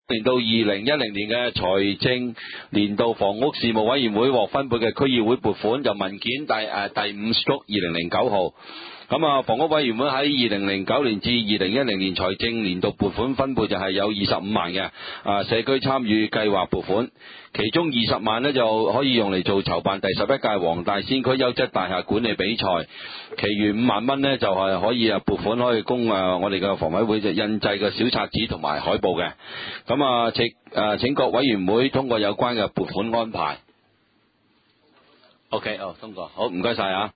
年到2010年嘅財政年度房屋事務委員會獲分配嘅區議會撥款就文件第5/2009號。咁啊，房屋委員會喺2009年至2010年財政年度撥款分配就係有25萬嘅社區參與計劃撥款，其中20萬呢就可以用嚟做籌辦第11屆黃大仙區優質大廈管理比賽，其餘5萬蚊呢就係可以撥款可以供我哋嘅房委會就印製嘅小冊子同埋海報嘅。咁請各委員會通過有關嘅撥款安排。OK， 通過，好，唔該晒啊。